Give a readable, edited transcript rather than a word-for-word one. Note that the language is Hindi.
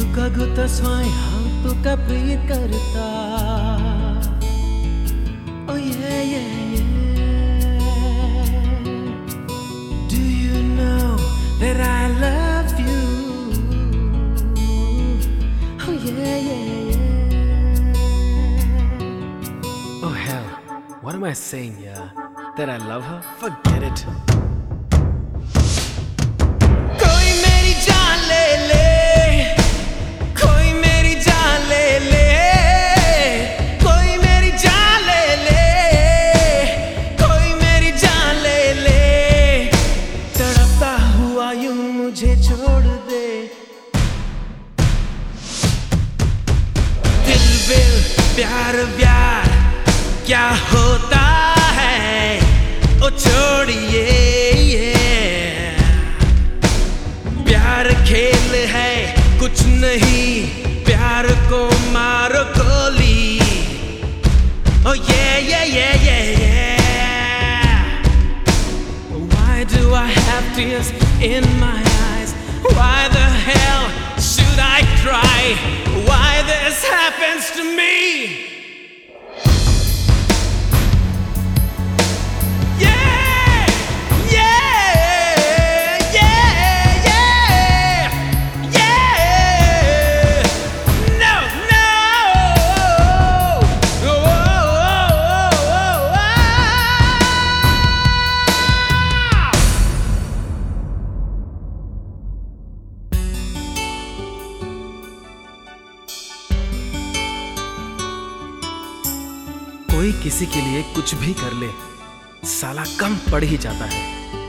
Tukaguta swai hantu kapri karta. Oh yeah, yeah, yeah. Do you know that I love you? Oh yeah, yeah, yeah. Oh hell, what am I saying here? That I love her? Forget it. मुझे छोड़ दे दिल विल प्यार व्यार क्या होता है ओ छोड़िए प्यार खेल है कुछ नहीं प्यार को मारो गोली ओ Why do I have tears in my eyes? Why the hell should I cry? Why this happens to me? Yeah, yeah, yeah, yeah, yeah. No, no. कोई किसी के लिए कुछ भी कर ले, साला कम पड़ ही जाता है।